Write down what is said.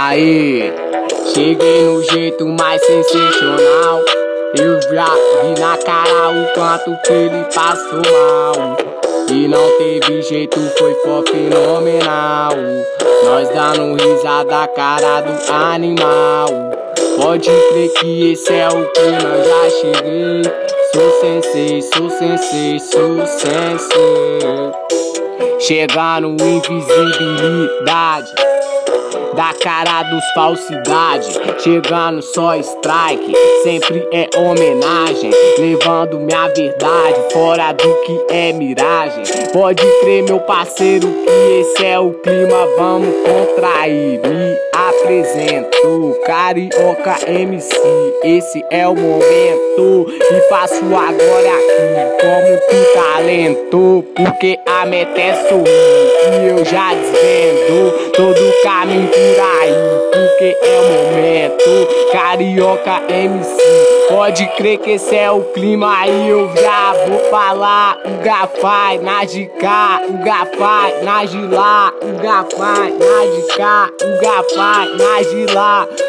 Aí, cheguei no jeito mais sensacional. Eu já vi na cara o quanto que ele passou mal. E não teve jeito, foi fenomenal. Nós dando risada, cara do animal. Pode crer que esse é o clima, já cheguei. Sou sensei, sou sensei, sou sensei. Chegando invisibilidade da cara dos falsidade, chegando só strike, sempre é homenagem, levando minha verdade fora do que é miragem. Pode crer, meu parceiro, que esse é o clima, vamos contrair. Me apresento, Carioca MC, esse é o momento que faço agora aqui como tu talento, porque a meta é sorrir e eu já desvendo todo o caminho por aí, porque é o momento, Carioca MC. Pode crer que esse é o clima, aí eu já vou falar. O Gafai na de cá, o Gafai na de lá, o Gafai na de cá, o Gafai na de lá.